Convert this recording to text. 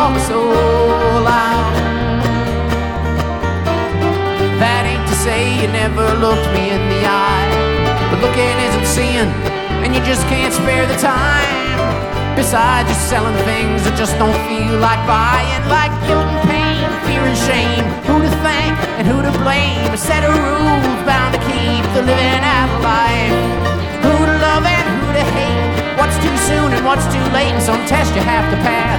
talk so loud. That ain't to say you never looked me in the eye, but looking isn't seeing, and you just can't spare the time. Besides, you're selling things that just don't feel like buying, like guilt and pain, fear and shame. Who to thank and who to blame? A set of rules bound to keep the living out of life. Who to love and who to hate? What's too soon and what's too late? And some test you have to pass